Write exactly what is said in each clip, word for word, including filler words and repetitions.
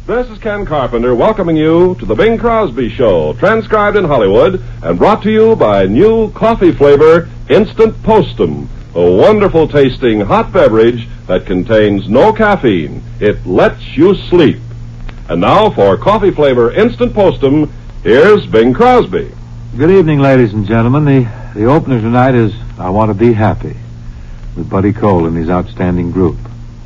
This is Ken Carpenter welcoming you to the Bing Crosby Show, transcribed in Hollywood and brought to you by new coffee flavor Instant Postum, a wonderful tasting hot beverage that contains no caffeine. It lets you sleep. And now for coffee flavor Instant Postum, here's Bing Crosby. Good evening, ladies and gentlemen. The, the opener tonight is I Want to Be Happy with Buddy Cole and his outstanding group.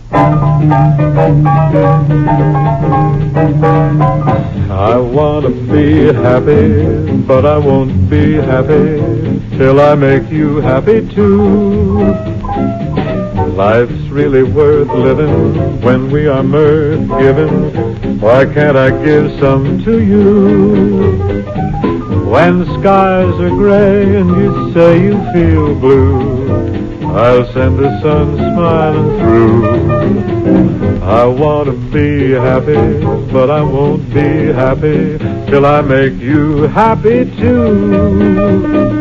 I want to be happy, but I won't be happy till I make you happy too. Life's really worth living when we are mirth given. Why can't I give some to you? When skies are gray and you say you feel blue, I'll send the sun smiling through. I want to be happy, but I won't be happy till I make you happy too.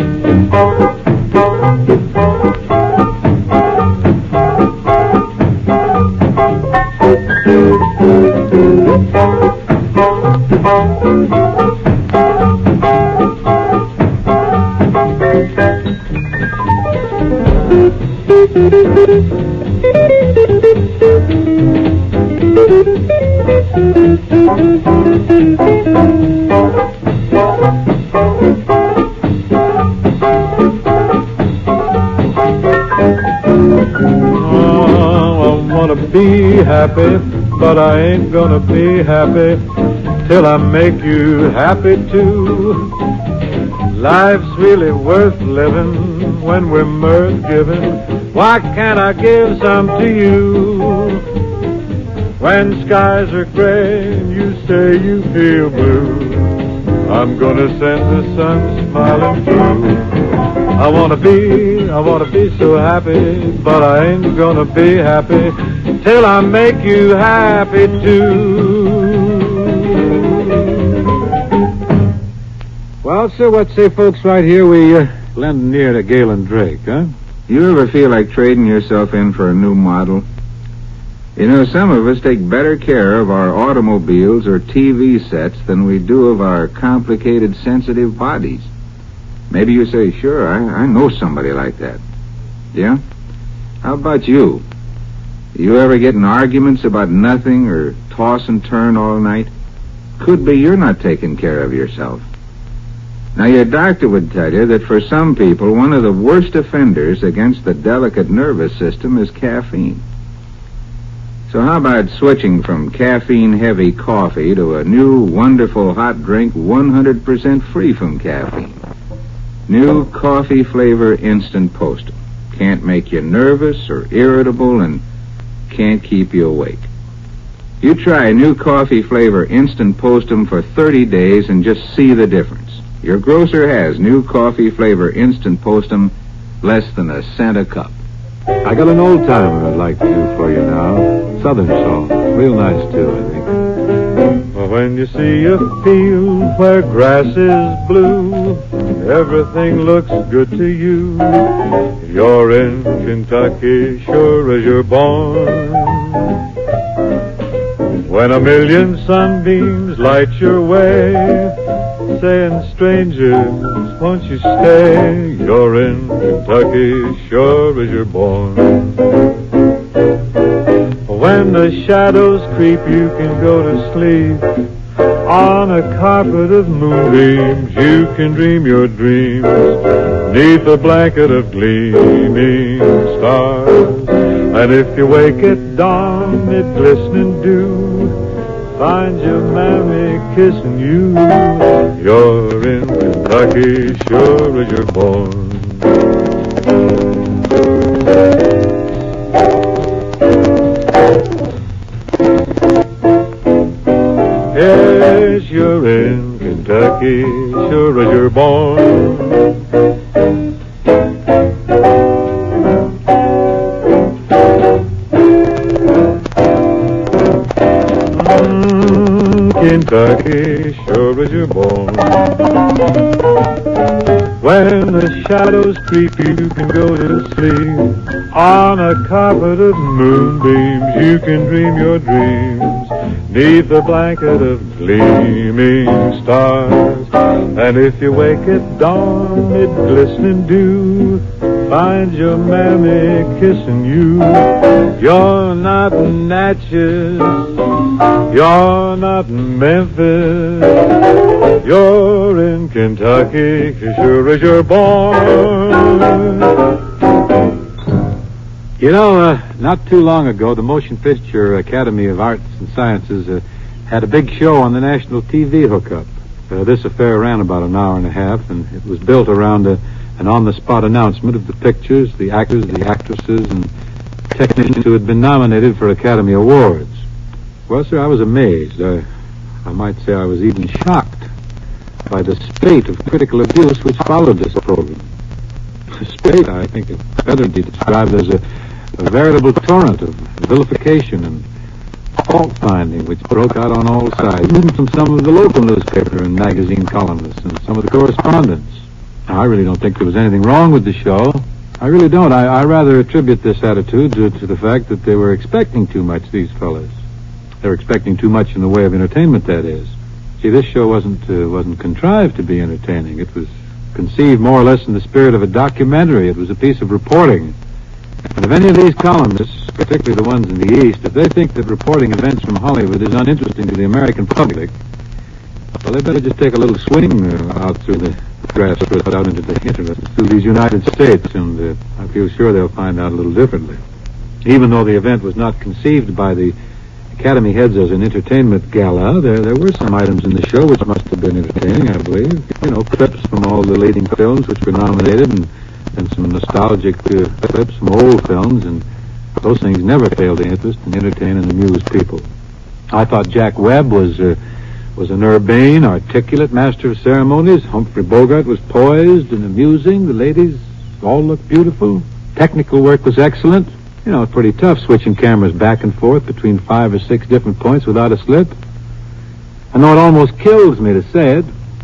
Be happy, but I ain't gonna be happy till I make you happy too. Life's really worth living when we're mirth giving. Why can't I give some to you? When skies are gray and you say you feel blue, I'm gonna send the sun smiling through. I wanna be, I wanna be so happy, but I ain't gonna be happy till I make you happy too. Well, sir, what say folks right here we uh, lend an ear to Galen Drake, huh? You ever feel like trading yourself in for a new model? You know, some of us take better care of our automobiles or T V sets than we do of our complicated, sensitive bodies. Maybe you say, sure, I, I know somebody like that. Yeah? How about you? You ever get in arguments about nothing or toss and turn all night? Could be you're not taking care of yourself. Now, your doctor would tell you that for some people, one of the worst offenders against the delicate nervous system is caffeine. So how about switching from caffeine-heavy coffee to a new, wonderful hot drink one hundred percent free from caffeine? New coffee flavor Instant Postum. Can't make you nervous or irritable and can't keep you awake. You try a new coffee flavor Instant Postum for thirty days and just see the difference. Your grocer has new coffee flavor Instant Postum, less than a cent a cup. I got an old timer I'd like to do for you now. Southern song. Real nice, too, I think. When you see a field where grass is blue, everything looks good to you. You're in Kentucky, sure as you're born. When a million sunbeams light your way, saying, strangers, won't you stay? You're in Kentucky, sure as you're born. When the shadows creep, you can go to sleep on a carpet of moonbeams. You can dream your dreams neath a blanket of gleaming stars. And if you wake at dawn mid glistening dew, find your mammy kissing you. You're in Kentucky, sure as you're born. Yes, you're in Kentucky, sure as you're born. Kentucky, sure as you're born. When the shadows creep, you can go to sleep on a carpet of moonbeams. You can dream your dreams neath a blanket of gleaming stars. And if you wake at dawn mid glistening dew, find your mammy kissing you. You're not in Natchez, you're not in Memphis, you're in Kentucky, as sure as you're born. You know, uh, not too long ago, the Motion Picture Academy of Arts and Sciences uh, had a big show on the national T V hookup. Uh, this affair ran about an hour and a half, and it was built around a, an on-the-spot announcement of the pictures, the actors, the actresses, and technicians who had been nominated for Academy Awards. Well, sir, I was amazed. I, I might say I was even shocked by the spate of critical abuse which followed this program. The spate, I think, is better to be described as a, a veritable torrent of vilification and fault-finding which broke out on all sides, even from some of the local newspaper and magazine columnists and some of the correspondents. Now, I really don't think there was anything wrong with the show. I really don't. I, I rather attribute this attitude to, to the fact that they were expecting too much, these fellas. They were expecting too much in the way of entertainment, that is. See, this show wasn't uh, wasn't contrived to be entertaining. It was conceived more or less in the spirit of a documentary. It was a piece of reporting. And if any of these columnists, particularly the ones in the East, if they think that reporting events from Hollywood is uninteresting to the American public, well, they better just take a little swing uh, out through the grassroots, out into the hinterlands, through these United States, and uh, I feel sure they'll find out a little differently. Even though the event was not conceived by the Academy heads as an entertainment gala, there there were some items in the show which must have been entertaining, I believe. You know, clips from all the leading films which were nominated, and, and some nostalgic uh, clips from old films, and those things never fail to interest and entertain and amuse people. I thought Jack Webb was uh, was an urbane, articulate master of ceremonies. Humphrey Bogart was poised and amusing. The ladies all looked beautiful. Technical work was excellent. You know, it's pretty tough switching cameras back and forth between five or six different points without a slip. I know it almost kills me to say it.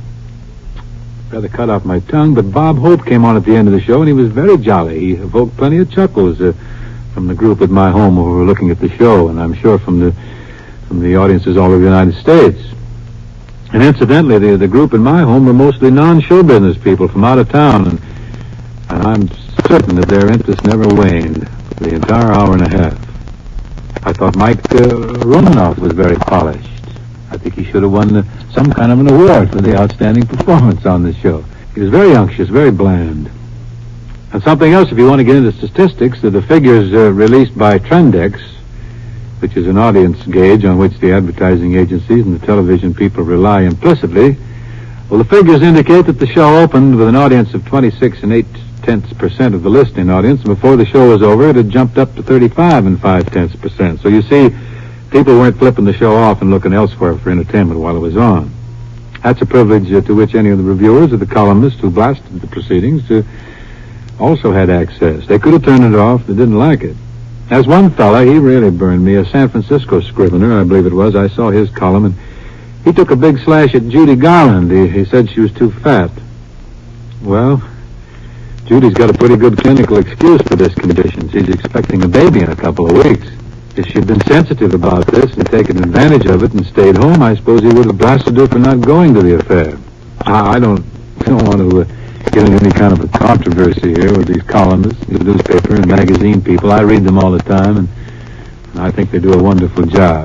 Rather cut off my tongue, but Bob Hope came on at the end of the show, and he was very jolly. He evoked plenty of chuckles uh, from the group at my home who were looking at the show, and I'm sure from the from the audiences all over the United States. And incidentally, the, the group in my home were mostly non-show business people from out of town, and, and I'm certain that their interest never waned for the entire hour and a half. I thought Mike uh, Romanoff was very polished. I think he should have won uh, some kind of an award for the outstanding performance on the show. He was very unctuous, very bland. And something else, if you want to get into statistics, uh, the figures uh, released by Trendex, which is an audience gauge on which the advertising agencies and the television people rely implicitly, well, the figures indicate that the show opened with an audience of twenty-six and eight tenths percent of the listening audience, and before the show was over, it had jumped up to thirty-five and five tenths percent. So you see, people weren't flipping the show off and looking elsewhere for entertainment while it was on. That's a privilege uh, to which any of the reviewers or the columnists who blasted the proceedings uh, also had access. They could have turned it off. They didn't like it. As one fella, he really burned me, a San Francisco scrivener, I believe it was. I saw his column, and he took a big slash at Judy Garland. He, he said she was too fat. Well, Judy's got a pretty good clinical excuse for this condition. She's expecting a baby in a couple of weeks. If she'd been sensitive about this and taken advantage of it and stayed home, I suppose he would have blasted her for not going to the affair. I, I don't, I don't want to uh, get into any kind of a controversy here with these columnists, these newspaper and magazine people. I read them all the time, and, and I think they do a wonderful job.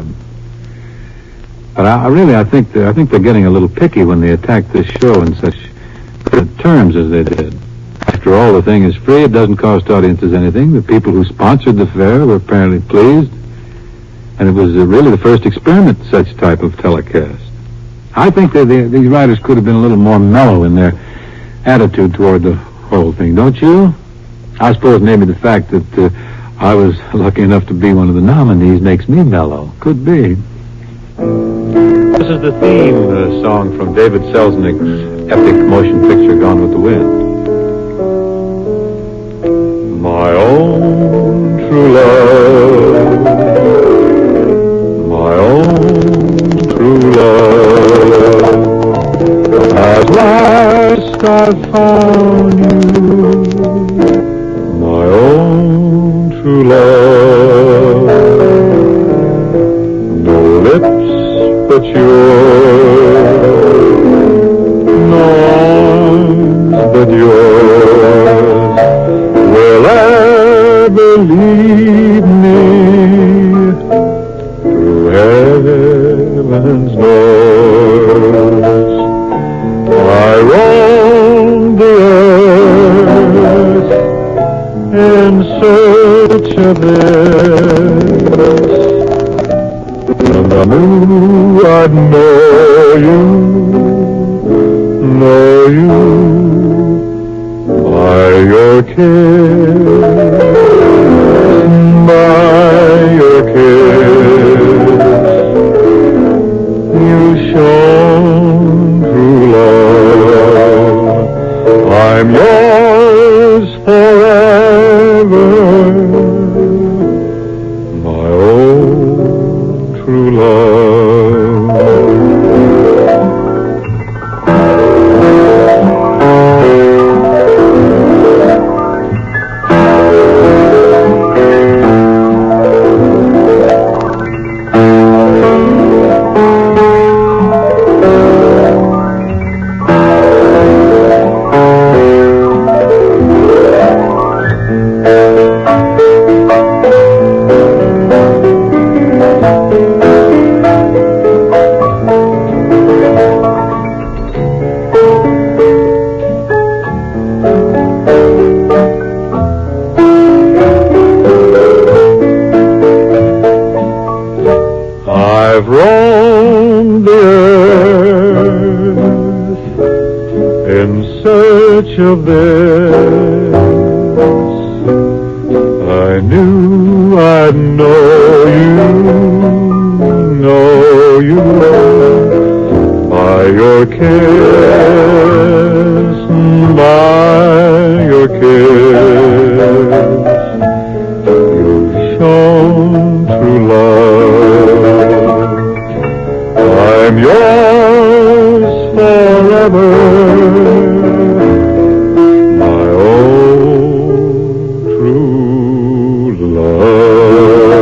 But I, I really, I think they're, I think they're getting a little picky when they attack this show in such good terms as they did. After all, the thing is free. It doesn't cost audiences anything. The people who sponsored the fair were apparently pleased. And it was uh, really the first experiment in such type of telecast. I think that the, these writers could have been a little more mellow in their attitude toward the whole thing, don't you? I suppose maybe the fact that uh, I was lucky enough to be one of the nominees makes me mellow. Could be. This is the theme uh, song from David Selznick's epic motion picture Gone with the Wind. My own true love, my own true love, at last I've found you, my own true love. No lips kiss, by your kiss, you shown true love. I'm yours forever, my own true love. I've roamed the earth in search of this. I knew I'd know you, know you by your kiss, by your kiss. You've shown true love. I'm yours forever, my own true love.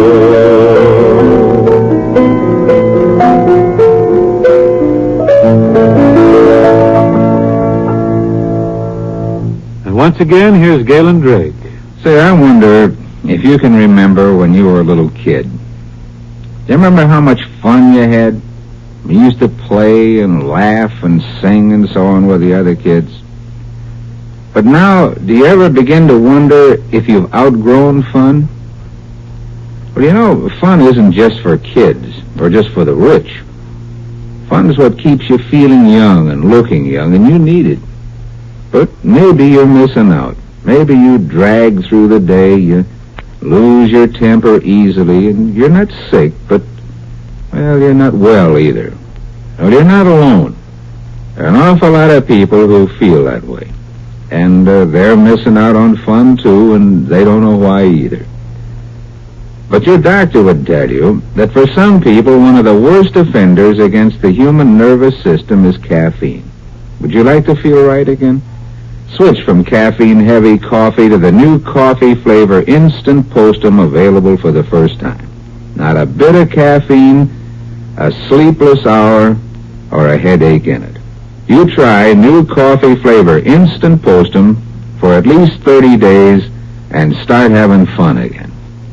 And once again, here's Galen Drake. Say, I wonder if you can remember when you were a little kid. Do you remember how much fun you had? You used to play and laugh and sing and so on with the other kids. But now, do you ever begin to wonder if you've outgrown fun? Well, you know, fun isn't just for kids or just for the rich. Fun is what keeps you feeling young and looking young, and you need it. But maybe you're missing out. Maybe you drag through the day, you lose your temper easily, and you're not sick, but, well, you're not well either. Well, you're not alone. There are an awful lot of people who feel that way. And uh, they're missing out on fun, too, and they don't know why either. But your doctor would tell you that for some people, one of the worst offenders against the human nervous system is caffeine. Would you like to feel right again? Switch from caffeine-heavy coffee to the new coffee flavor Instant Postum, available for the first time. Not a bit of caffeine, a sleepless hour, or a headache in it. You try new coffee flavor Instant Postum for at least thirty days and start having fun again.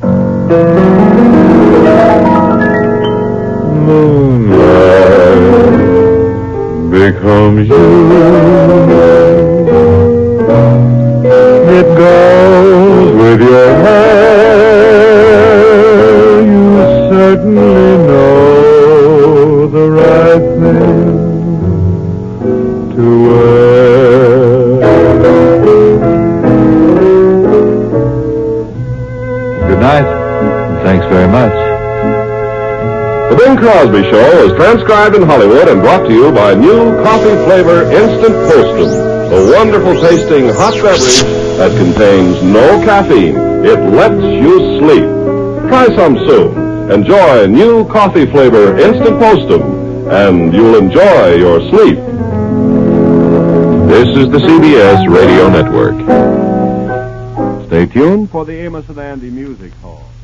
Moonlight becomes you. It goes with your hair. You certainly know the right thing to wear. Good night, and thanks very much. The Bing Crosby Show is transcribed in Hollywood and brought to you by new coffee flavor Instant Postum, a wonderful tasting hot beverage that contains no caffeine. It lets you sleep. Try some soon. Enjoy new coffee flavor Instant Postum, and you'll enjoy your sleep. This is the C B S Radio Network. Stay tuned for the Amos and Andy Music Hall.